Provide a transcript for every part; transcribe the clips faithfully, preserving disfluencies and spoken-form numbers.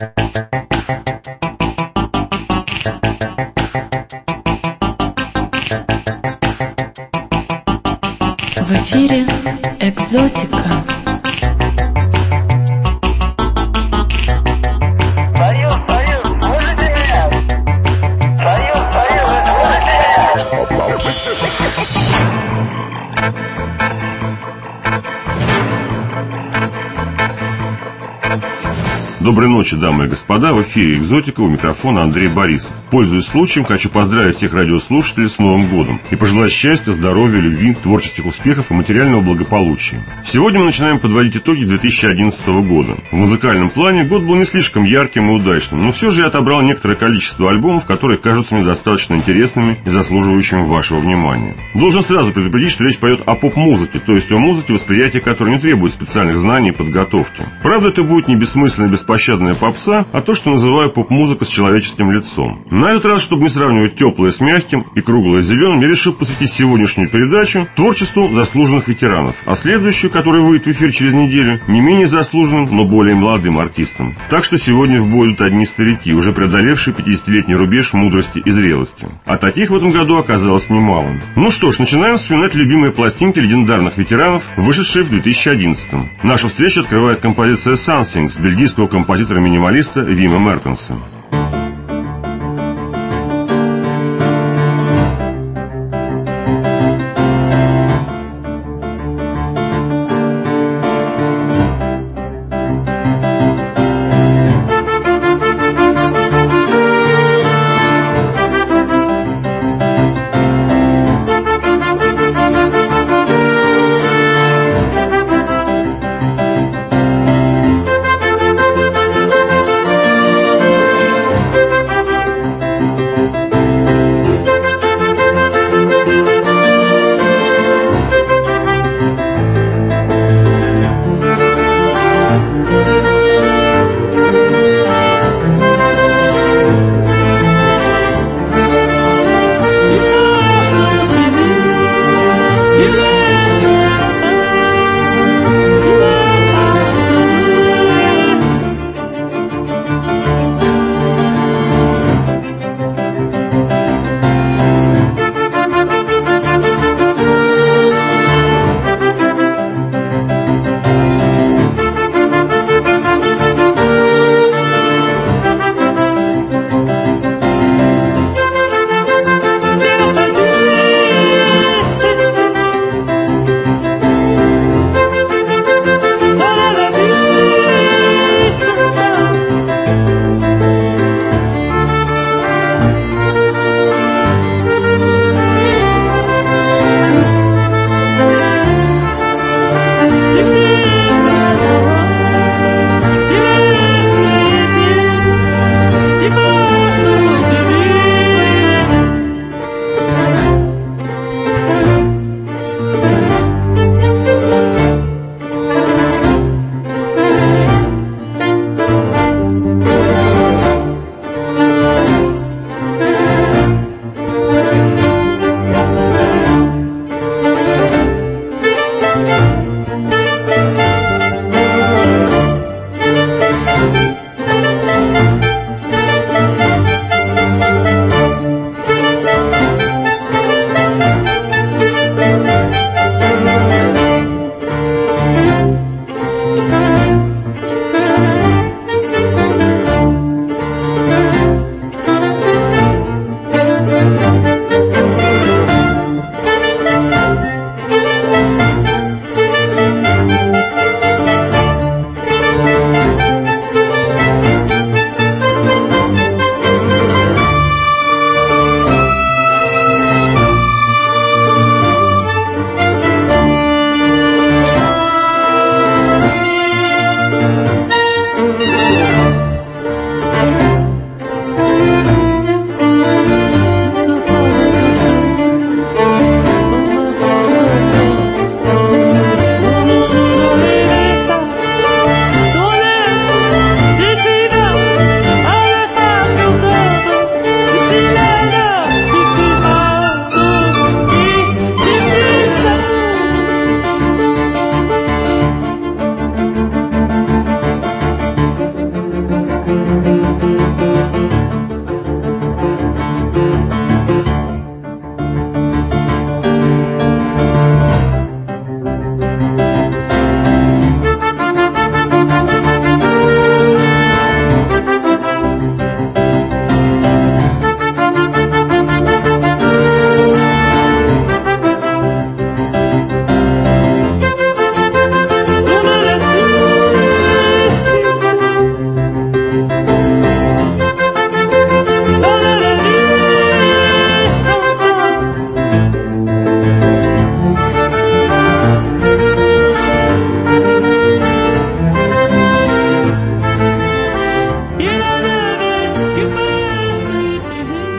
В эфире «Экзотика». Союз, Союз, слышите меня? Союз, Союз, слышите меня? Доброй ночи, дамы и господа, в эфире «Экзотика», у микрофона Андрей Борисов. Пользуясь случаем, хочу поздравить всех радиослушателей с Новым годом и пожелать счастья, здоровья, любви, творческих успехов и материального благополучия. Сегодня мы начинаем подводить итоги две тысячи одиннадцатого года. В музыкальном плане год был не слишком ярким и удачным, но все же я отобрал некоторое количество альбомов, которые кажутся мне достаточно интересными и заслуживающими вашего внимания. Должен сразу предупредить, что речь пойдет о поп-музыке, то есть о музыке, восприятие которой не требует специальных знаний и подготовки. Правда, это будет не бессмысленная, беспощадная попса, а то, что называю поп-музыка с человеческим лицом. На этот раз, чтобы не сравнивать теплое с мягким и круглое с зеленым, я решил посвятить сегодняшнюю передачу творчеству заслуженных ветеранов, а следующую, которая выйдет в эфир через неделю, не менее заслуженным, но более молодым артистам. Так что сегодня в бой идут одни старики, уже преодолевшие пятидесятилетний рубеж мудрости и зрелости. А таких в этом году оказалось немало. Ну что ж, начинаем вспоминать любимые пластинки легендарных ветеранов, вышедшие в две тысячи одиннадцатом. Нашу встречу открывает композиция «Something» с бельгийского композитора-минималиста Вима Мертенса. Someone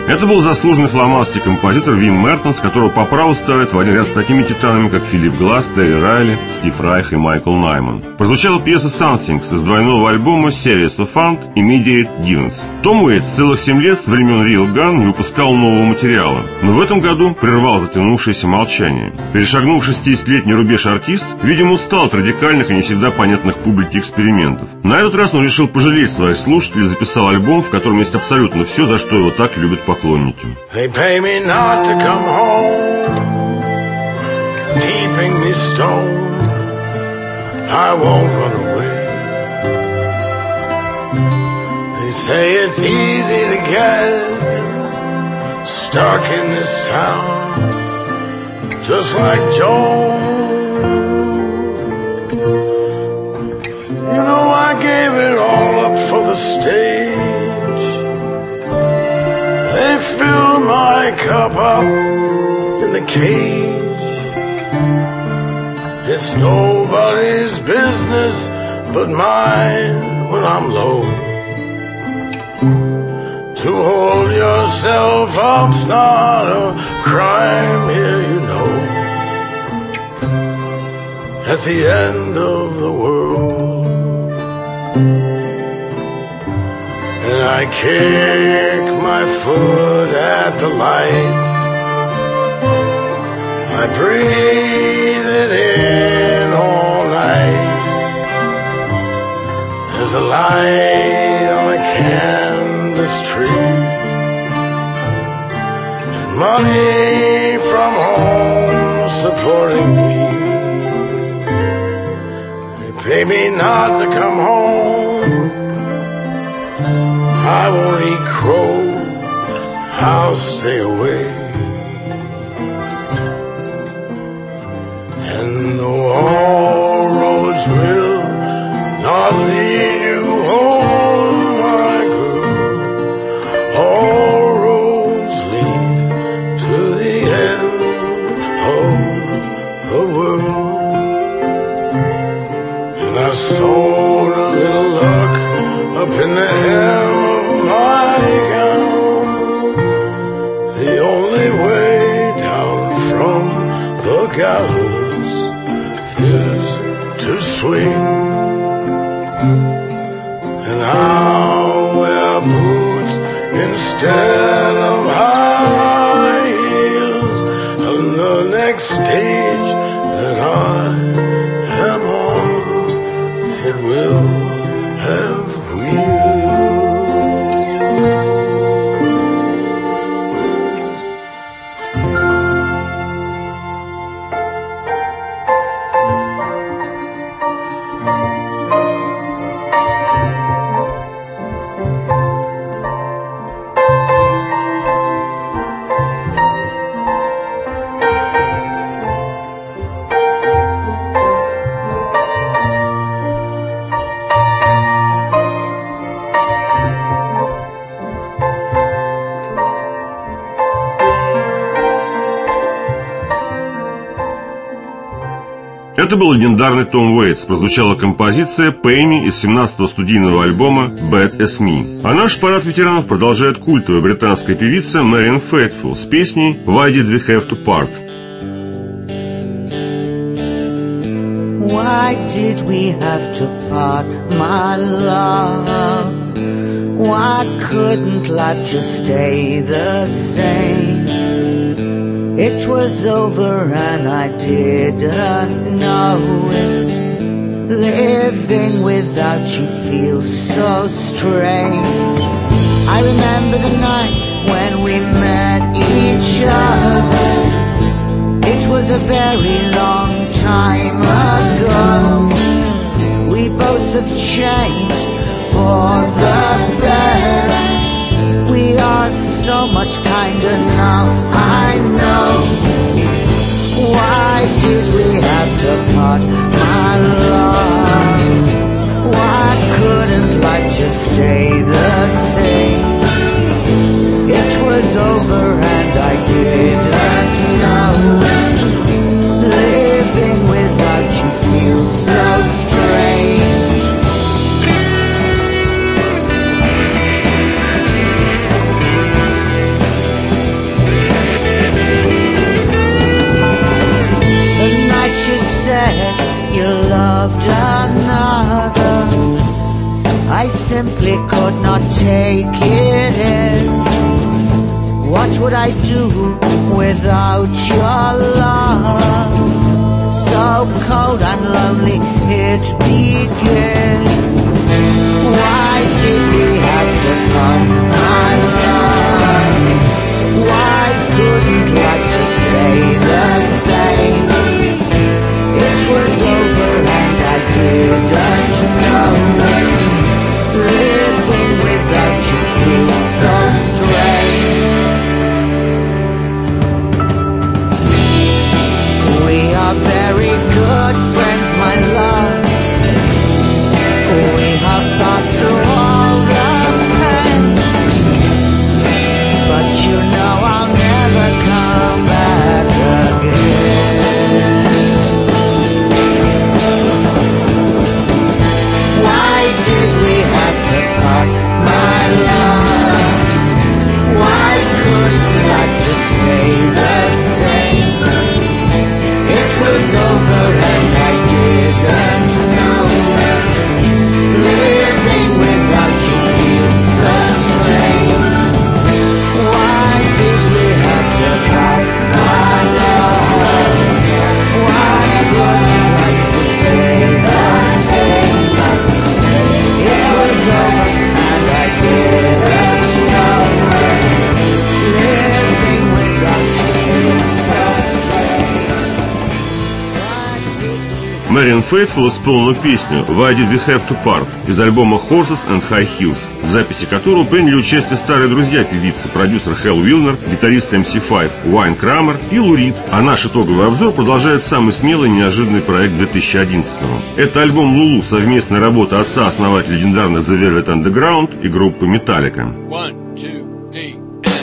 Это был заслуженный фламандский композитор Вим Мертенс, которого по праву ставят в один ряд с такими титанами, как Филипп Гласс, Терри Райли, Стив Райх и Майкл Найман. Прозвучала пьеса «Somethings» из двойного альбома «Series of Fun» Immediate Givens. Том Уэйтс целых семь лет с времен Real Gun не выпускал нового материала, но в этом году прервал затянувшееся молчание. Перешагнув шестидесятилетний рубеж артист, видимо, устал от радикальных и не всегда понятных публике экспериментов. На этот раз он решил пожалеть своих слушателей и записал альбом, в котором есть абсолютно все, за что его так любят поклонники. They pay me not to come home, keeping me stoned. I won't run away. They say it's easy to get stuck in this town, just like Joe. You know I gave it all up for the stage. They fill my cup up in the cage. It's nobody's business but mine when I'm low. To hold yourself up's not a crime here, you know. At the end of the world, and I kick my foot at the lights. I breathe it in all night. There's a light on a canvas tree, and money from home supporting me. They pay me not to come home. I won't eat crow, I'll stay away. And though all roads will not lead you home, my girl, all roads lead to the end of the world. And I sowed a little luck up in the hem of my gown. The only way down from the gallows is to swing. And I'll wear boots instead of high heels. And the next stage that I am on, it will have wheels. Это был легендарный Том Уэйтс. Прозвучала композиция «Pay Me» из семнадцатого студийного альбома «Bad As Me». А наш парад ветеранов продолжает культовая британская певица Мэриан Фейтфул с песней «Why Did We Have To Part?». Why did we have to part, my love? Why couldn't life just stay the same? It was over and I didn't know it. Living without you feels so strange. I remember the night when we met each other. It was a very long time ago. We both have changed for the better. We are so much kinder now, I know. Why did we have to part, my love? Why couldn't life just stay the same? It was over and I didn't know. Living without you feels so strange. simply could not take it in. What would I do without your love? So cold and lonely it began. Why did we have to part, my love? Why couldn't life just stay the same? It was over and I didn't know. Living without you feels so strange. We are very good friends, my love. We have passed through all the pain, but you know I'll never come back again. Why did we have to part, my love? Why couldn't life just stay the same? It was over and I didn't know. Living without you feels so strange. Why did we have to part, my love? Why couldn't life just stay the same? It was over and I didn't know. Living without you feels so strange. Why did we... Marian Faithfull исполнила песню «Why Did We Have to Part» из альбома «Horses and High Heels», в записи которого приняли участие старые друзья певицы, продюсер Хэл Уилнер, гитарист эм си пять Уайн Крамер и Лу Рид. А наш итоговый обзор продолжает самый смелый и неожиданный проект две тысячи одиннадцатого. Это альбом Лулу, совместная работа отца-основателя легендарных The Velvet Underground и группы Metallica. One, two, three.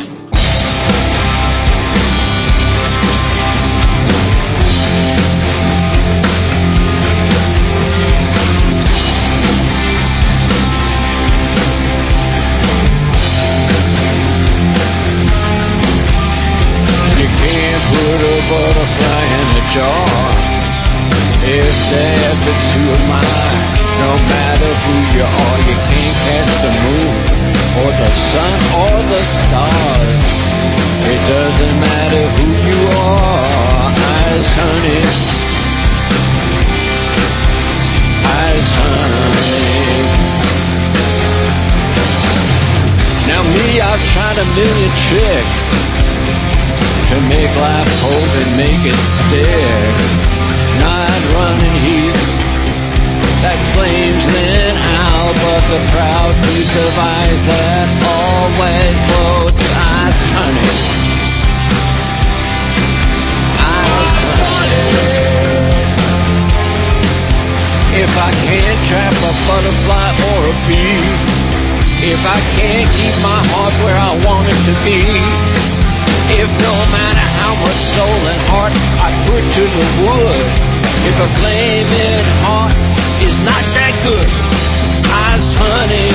Butterfly in a jar. If they ever two of mine, no matter who you are, you can't catch the moon or the sun or the stars. It doesn't matter who you are. Eyes, honey. Eyes, honey. Now me, I've tried a million tricks to make life hold and make it stick. Night running heat that flames then out, but the proud piece of ice that always floats. Ice, honey. Ice, honey. If I can't trap a butterfly or a bee, if I can't keep my heart where I want it to be, if no matter how much soul and heart I put to the wood, if a flaming heart is not that good, Ice, honey.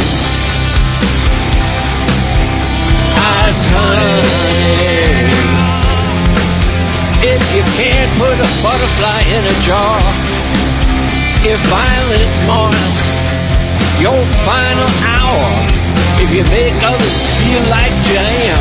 Ice, honey. If you can't put a butterfly in a jar, if violence marks your final hour, if you make others feel like jam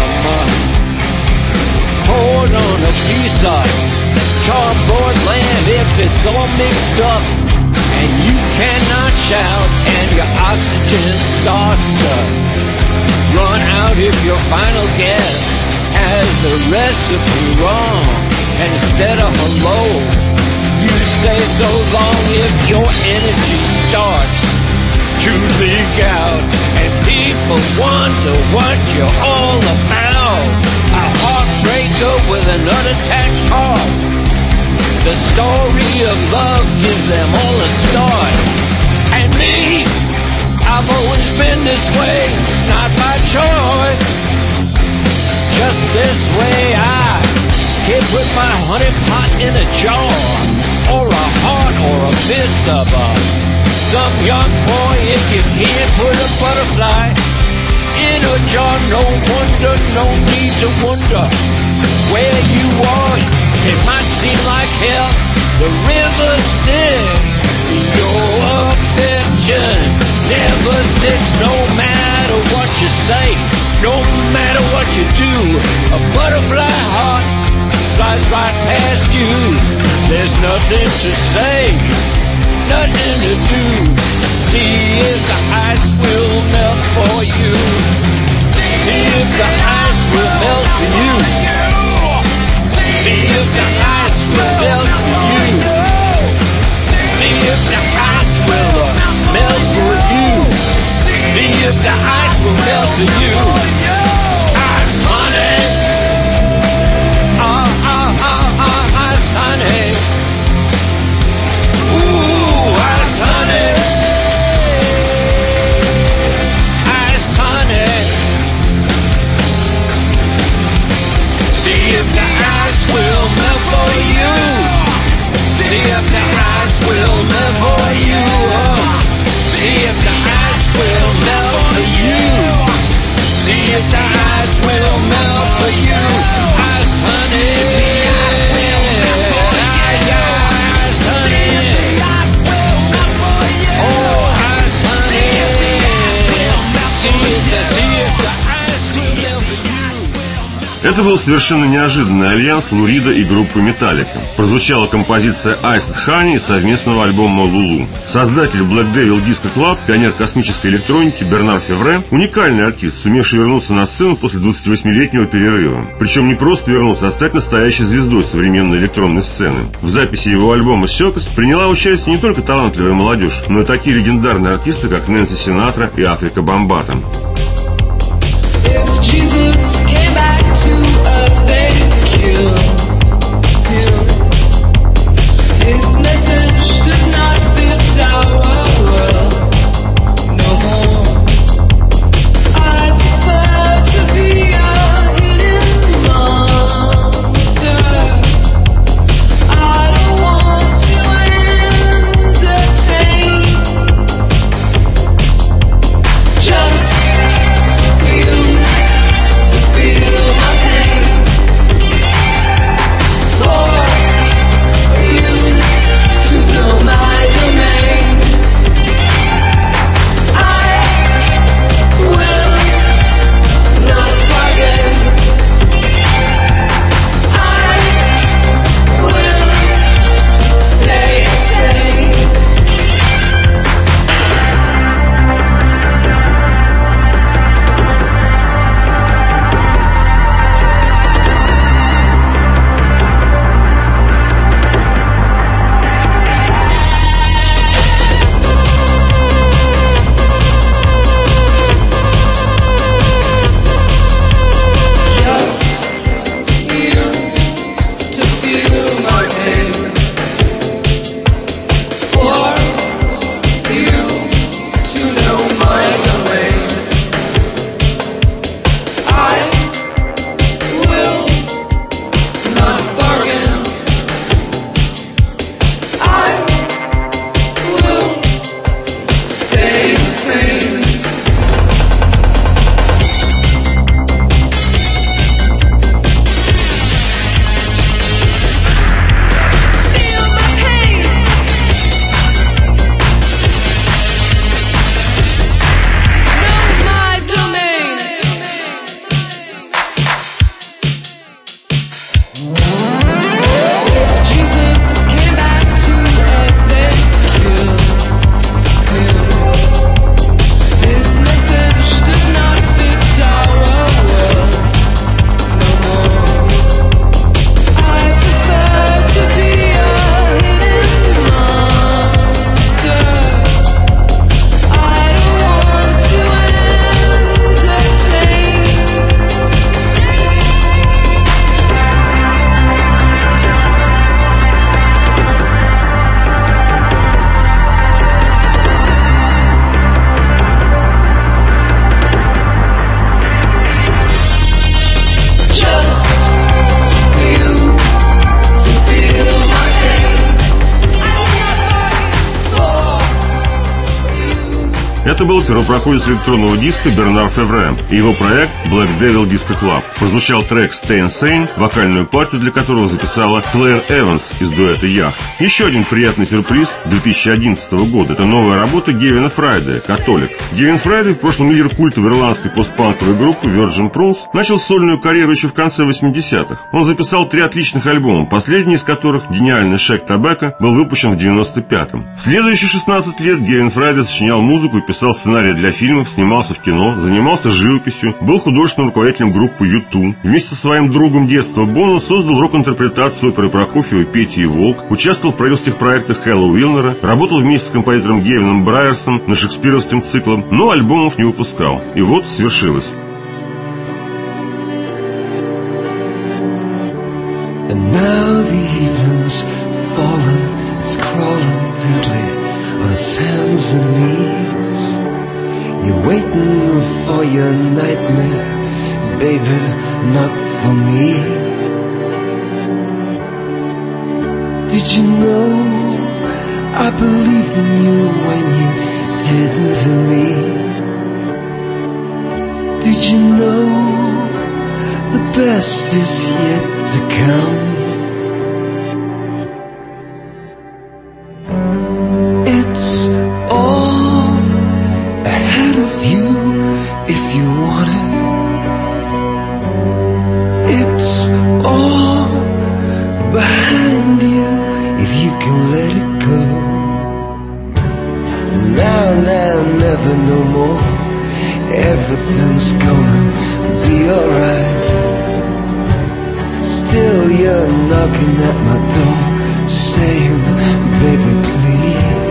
poured on a piece of cardboard land, if it's all mixed up and you cannot shout and your oxygen starts to run out, if your final guess has the recipe wrong, and instead of hello you say so long, if your energy starts to leak out and people wonder what you're all about, a heartbreaker with an unattached heart, the story of love gives them all a start. And me, I've always been this way, not by choice, just this way. I can't put my honey pot in a jar, or a heart, or a fist of a some young boy. If you can't put a butterfly in a jar, no wonder, no need to wonder where you are. It might seem like hell, the river Styx. Your affection never sticks, no matter what you say, no matter what you do. A butterfly heart flies right past you. There's nothing to say, nothing to do. See if the ice will melt for you. See if the ice will melt for you. See if the ice will melt for you. See if the ice will uh, melt for you. See if the ice will melt for you. Ice honey. Ah, ah, ah, ah, ice honey. Ooh, ice honey. Ice honey. See if the ice will melt for you. See if the ice will melt for you. See if the ice will melt for you. See if the ice will melt for you. Ice honey. Ice honey. Oh, ice honey. See if the, see if the ice will melt for you. Это был совершенно неожиданный альянс Лу Рида и группы Metallica. Прозвучала композиция Iced Honey из совместного альбома Lulu. Создатель Black Devil Disco Club, пионер космической электроники Бернар Февре, уникальный артист, сумевший вернуться на сцену после двадцативосьмилетнего перерыва. Причем не просто вернуться, а стать настоящей звездой современной электронной сцены. В записи его альбома Circus приняла участие не только талантливая молодежь, но и такие легендарные артисты, как Нэнси Синатра и Африка Бамбата. Jesus came back to earth, they'd kill him. His message does not fit our world no more. I'd prefer to be a hidden monster. I don't want to entertain just for you to feel Это был первопроходец электронного диска Бернар Февре и его проект Black Devil Disco Club. Прозвучал трек Stay Insane, вокальную партию для которого записала Клэр Эванс из дуэта Yacht. Еще один приятный сюрприз две тысячи одиннадцатого года – это новая работа Гевина Фрайдея «Католик». Гевин Фрайдей, в прошлом лидер культовой ирландской постпанковой группы Virgin Prunes, начал сольную карьеру еще в конце восьмидесятых. Он записал три отличных альбома, последний из которых, гениальный Shake Tobacco, был выпущен в девяносто пятом. Следующие шестнадцать лет Гевин Фрайдей сочинял музыку и писал сценарии для фильмов, снимался в кино, занимался живописью, был художественным руководителем группы ю ту. Вместе со своим другом детства Боно создал рок-интерпретацию оперы Прокофьева «Петя и Волк», участвовал в продюсерских проектах Хэлла Уилнера, работал вместе с композитором Гевином Брайерсом над шекспировским циклом, но альбомов не выпускал. И вот свершилось. And now the evening's fallen, it's crawling deadly on its hands and knees. You're waiting for your nightmare, baby, not for me. Did you know I believed in you when you didn't to me? Did you know the best is yet to come? It's all ahead of you if you want it. It's all behind you if you can let it go. Now, now, never no more. Everything's gonna be alright. Still you're knocking at my door, saying, baby, please.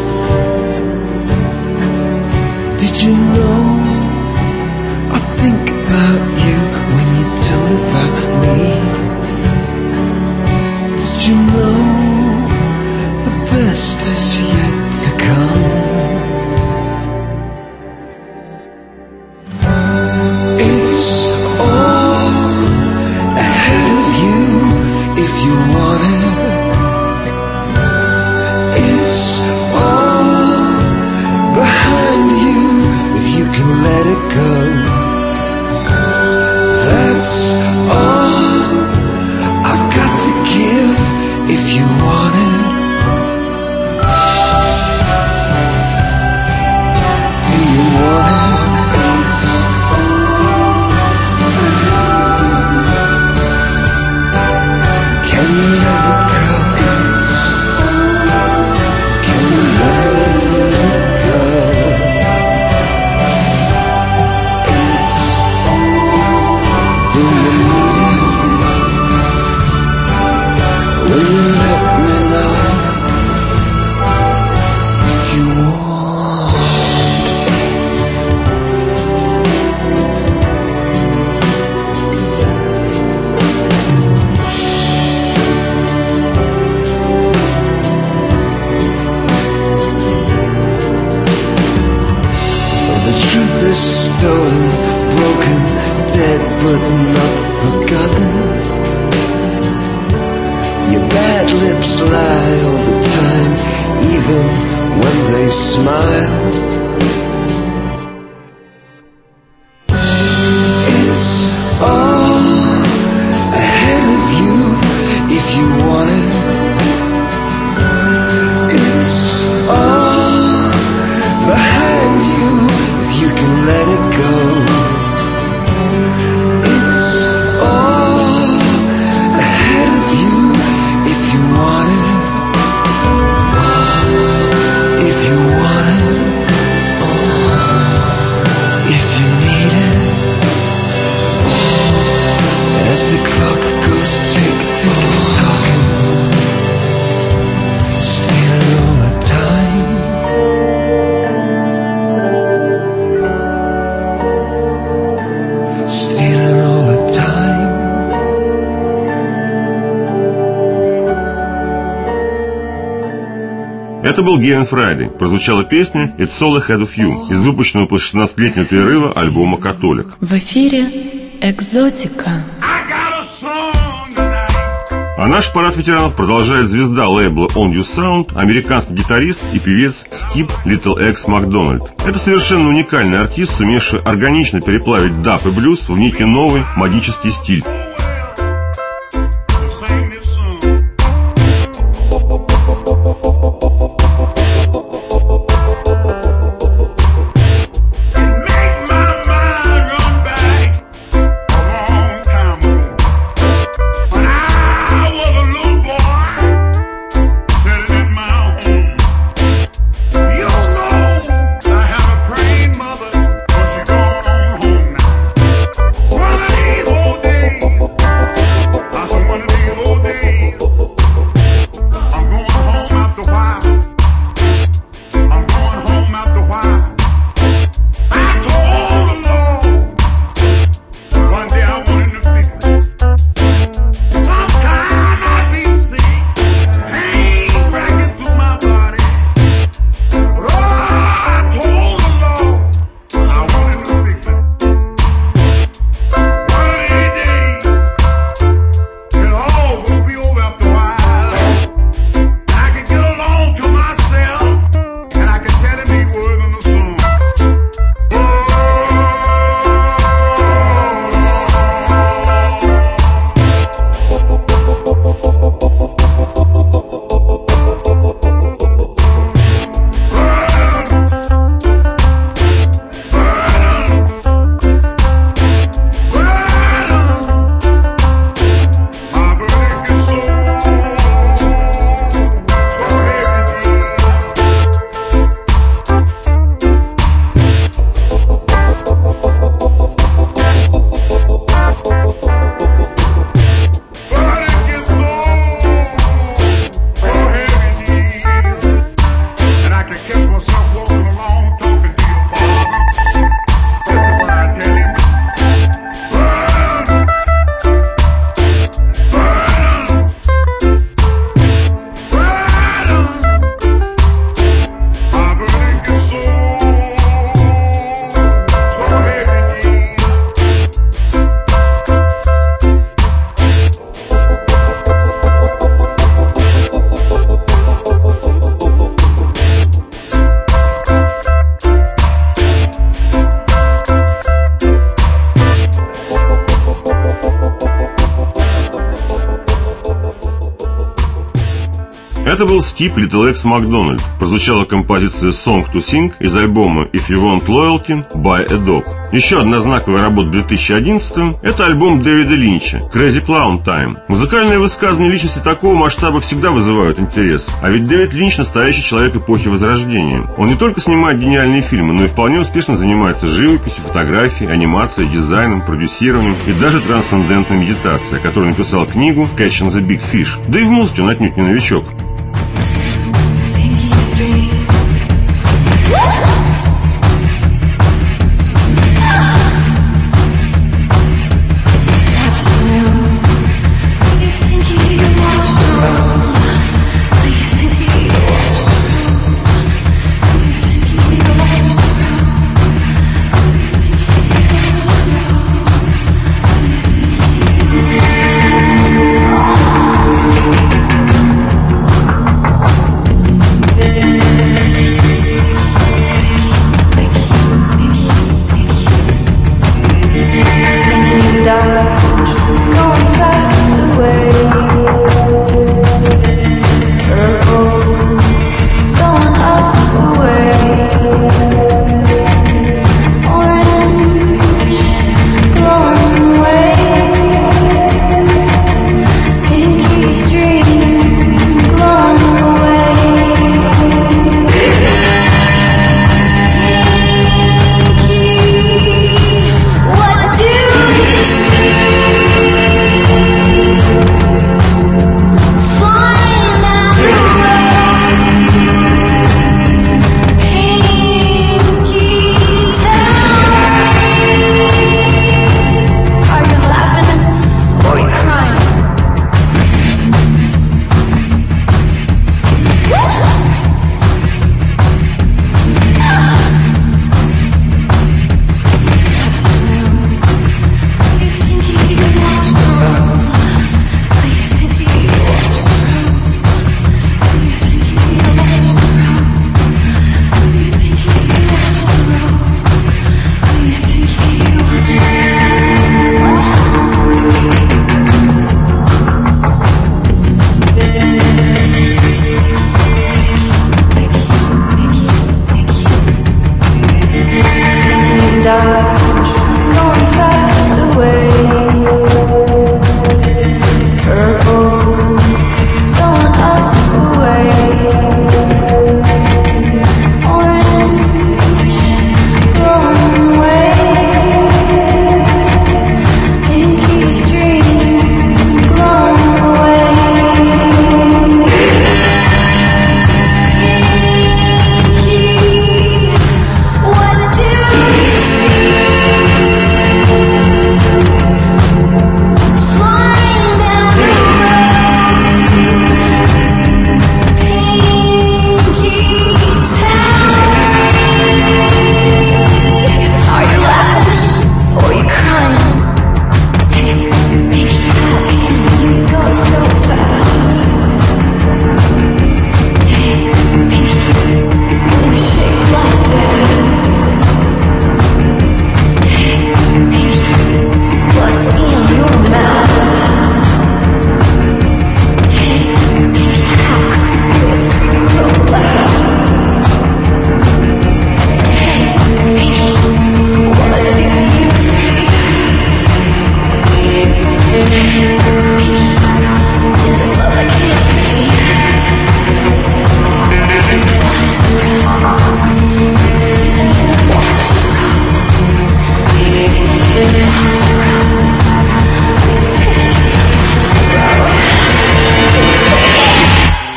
Did you know I think about you when you don't about me? Did you know the best is yet to come? Это был Гевин Фрайдей. Прозвучала песня «It's all ahead of you» из выпущенного после шестнадцатилетнего перерыва альбома «Католик». В эфире «Экзотика». А наш парад ветеранов продолжает звезда лейбла On You Sound, американский гитарист и певец Skip Little X McDonald. Это совершенно уникальный артист, сумевший органично переплавить даб и блюз в некий новый магический стиль. Это был Skip Little X McDonald. Прозвучала композиция Song to Sing из альбома If You Want Loyalty, Buy a Dog. Еще одна знаковая работа две тысячи одиннадцатого – это альбом Дэвида Линча Crazy Clown Time. Музыкальные высказывания личности такого масштаба всегда вызывают интерес. А ведь Дэвид Линч – настоящий человек эпохи Возрождения. Он не только снимает гениальные фильмы, но и вполне успешно занимается живописью, фотографией, анимацией, дизайном, продюсированием и даже трансцендентной медитацией, о которой написал книгу Catching the Big Fish. Да и в музыке он отнюдь не новичок.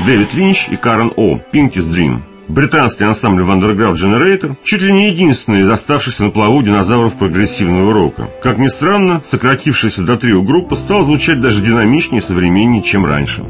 Дэвид Линч и Карен О. Pinky's Dream. Британский ансамбль Wonderground Generator чуть ли не единственный из оставшихся на плаву динозавров прогрессивного рока. Как ни странно, сократившаяся до трио группа стала звучать даже динамичнее и современнее, чем раньше.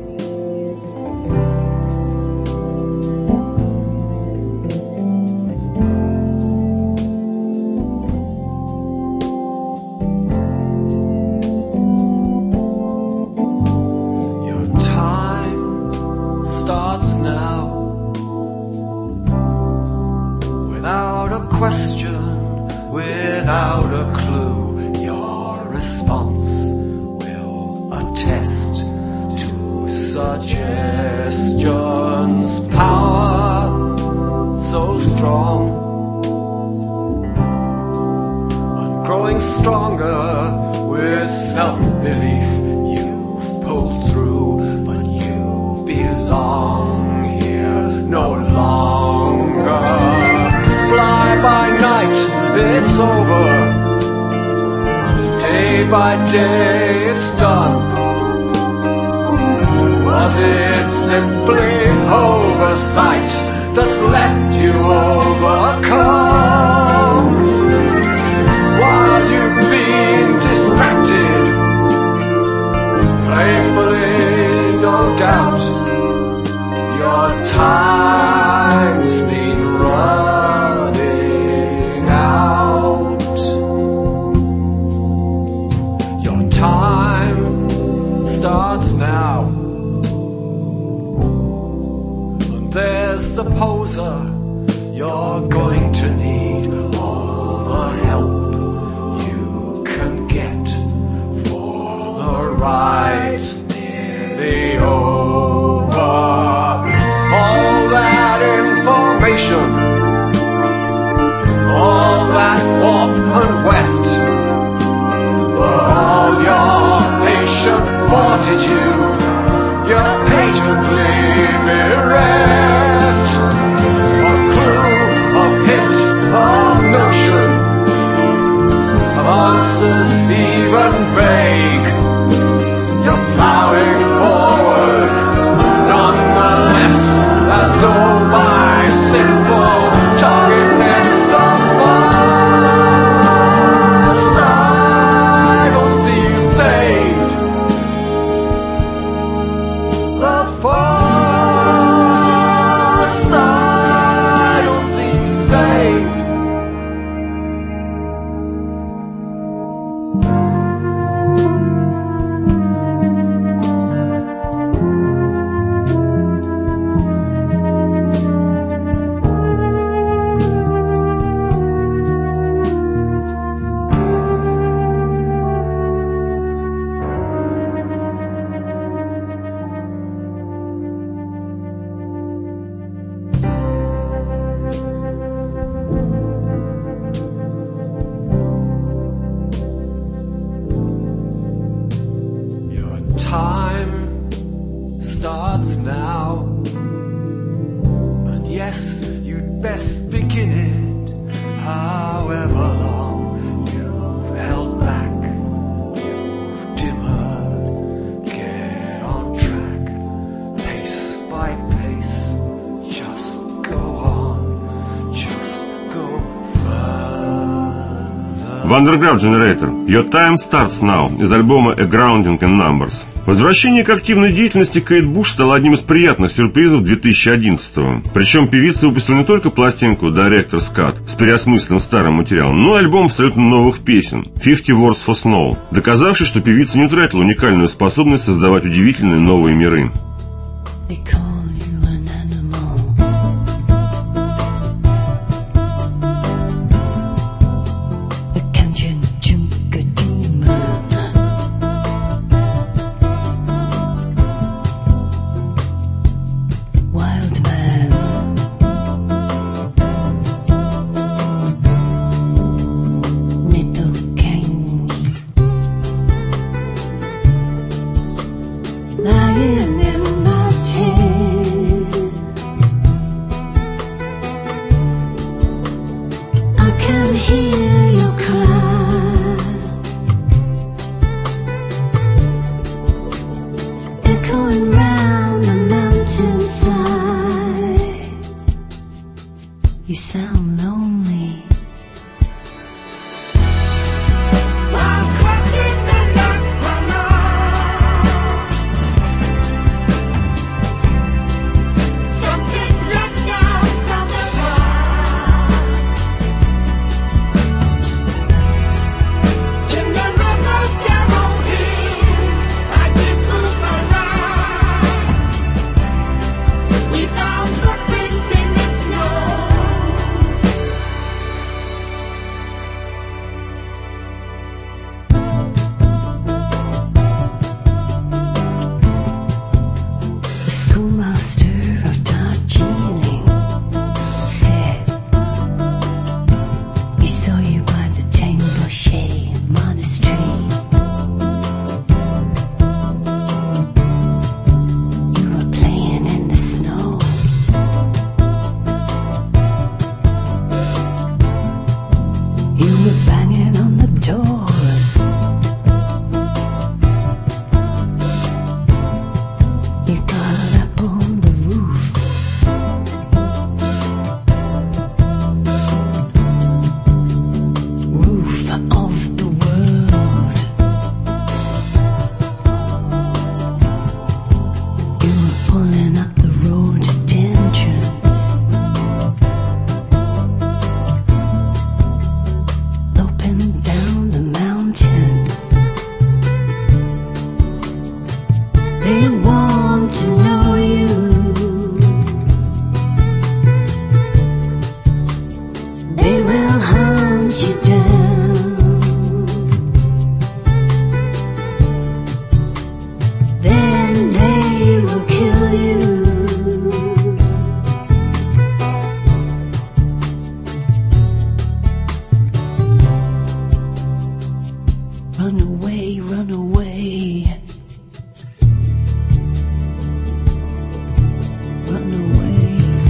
Wonderground Generator. Your Time Starts Now из альбома A Grounding in Numbers. Возвращение к активной деятельности Кейт Буш стало одним из приятных сюрпризов две тысячи одиннадцатого. Причем певица выпустила не только пластинку Director's Cut с переосмысленным старым материалом, но и альбом абсолютно новых песен fifty Words for Snow, доказавший, что певица не утратила уникальную способность создавать удивительные новые миры. Lying in my chair. Run away, run away. Run away.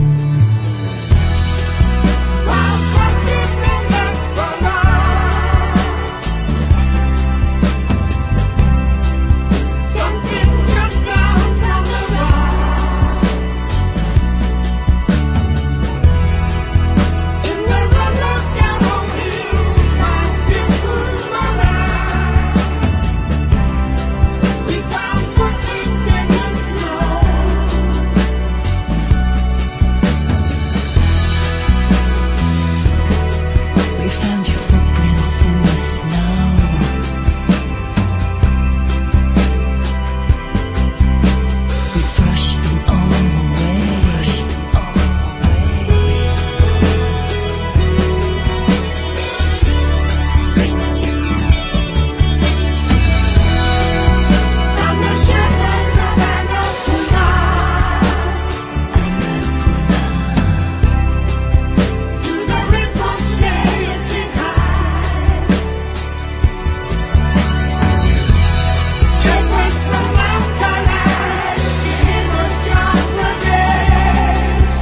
While crossing the line, something took down from the line. In the run of down hills, my dimples were high. We found footprints in the snow. We found your footprints in the snow. We brushed them all away. From the shadows of Annapurna, to the ricochet of Jinhai, Checkwist from Mount Kailash to Himachal Pradesh,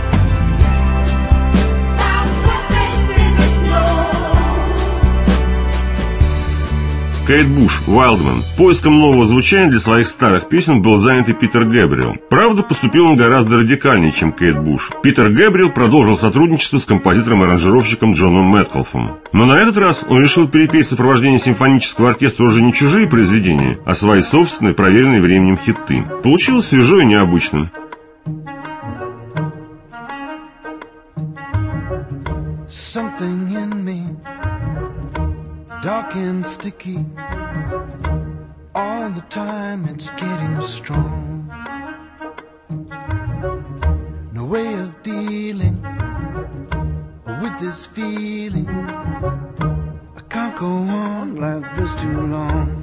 found footprints in the snow. Кейт Буш, Wildman. Поиском нового звучания для своих старых песен был занят и Питер Гэбриэл. Правда, поступил он гораздо радикальнее, чем Кейт Буш. Питер Гэбриэл продолжил сотрудничество с композитором-аранжировщиком Джоном Мэткалфом. Но на этот раз он решил перепеть в сопровождении симфонического оркестра уже не чужие произведения, а свои собственные, проверенные временем хиты. Получилось свежо и необычно. Something in me, dark and sticky. All the time it's getting strong. No way of dealing with this feeling. I can't go on like this too long.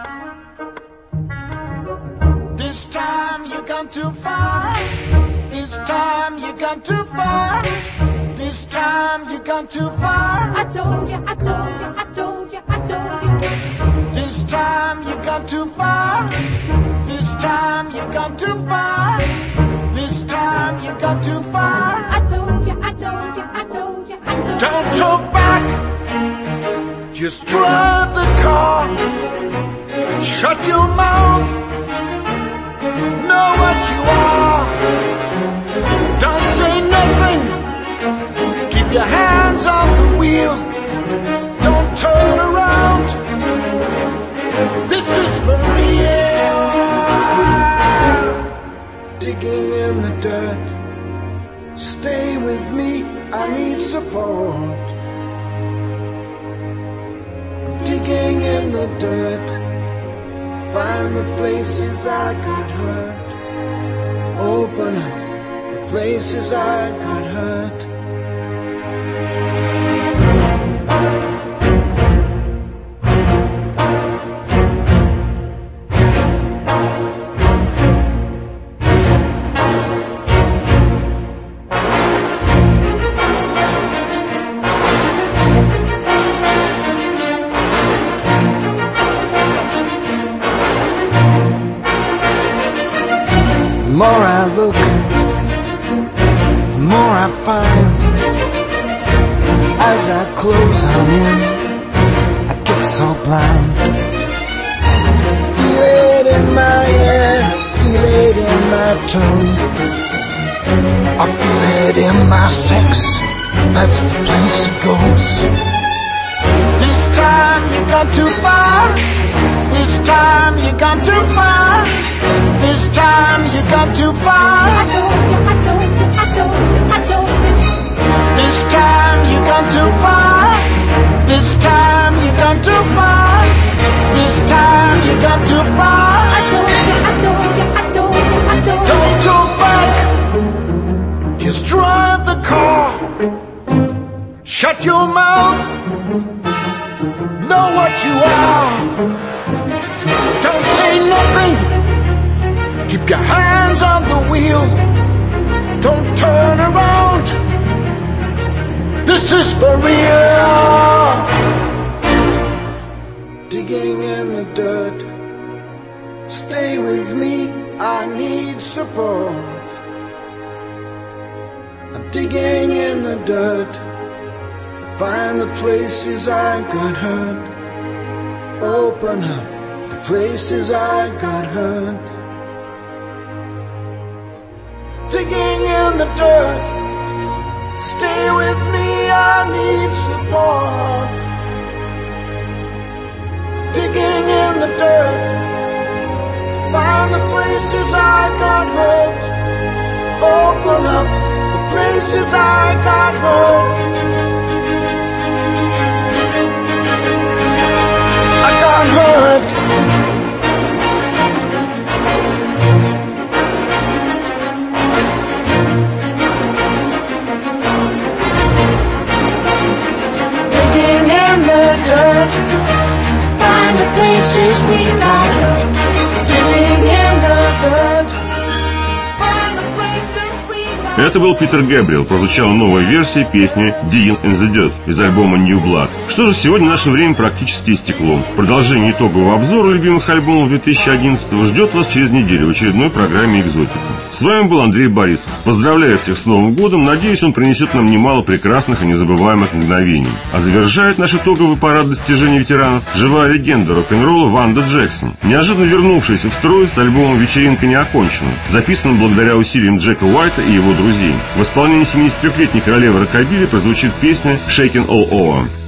This time you gone too far. This time you gone too far. This time you gone too far. I told you, I told you, I told you, I told you. This time you gone too far. This time you gone too far. This time you gone too far. I told you, I told you, I told you, I told you. Don't talk back, just drive the car. Shut your mouth, know what you are. Don't say nothing, keep your hands on the wheel. Don't turn around, this is for real. Digging in the dirt, stay with me, I need support. Digging in the dirt, find the places I got hurt. Open up the places I got hurt. The more I look, the more I find. As I close on in, I get so blind. Feel it in my head, feel it in my toes. I feel it in my sex, that's the place it goes. This time you gone too far. This time you gone too far. This time you gone too far. I told you, I told you, I told you, I told you. This time you gone too far. This time you gone too far. This time you gone too far. I told you, I told you, I told you, I told you. Don't talk back, just drive the car. Shut your mouth, know what you are. Don't say nothing, keep your hands on the wheel. Don't turn around, this is for real. digging in the dirt. Stay with me, I need support. I'm digging in the dirt. I find the places I got hurt. Open up the places I got hurt. Digging in the dirt. Stay with me, I need support. Digging in the dirt. Find the places I got hurt. Open up the places I got hurt. I got hurt. Digging in the dirt. Find the places we got hurt. Digging in the dirt. Find the places we got hurt. Это был Питер Гэбриэл. Прозвучала новая версия песни «Digging in the Dirt» из альбома New Blood. Что же, сегодня наше время практически истекло. Продолжение итогового обзора любимых альбомов две тысячи одиннадцатого ждет вас через неделю в очередной программе «Экзотика». С вами был Андрей Борисов. Поздравляю всех с Новым годом. Надеюсь, он принесет нам немало прекрасных и незабываемых мгновений. А завершает наш итоговый парад достижений ветеранов живая легенда рок-н-ролла Ванда Джексон, неожиданно вернувшаяся в строй с альбомом «Вечеринка не окончена», записанным благодаря усилиям Джека Уайта и его друзей. В исполнении семидесятитрёхлетней королевы рокобили прозвучит песня «Shakin' All Over».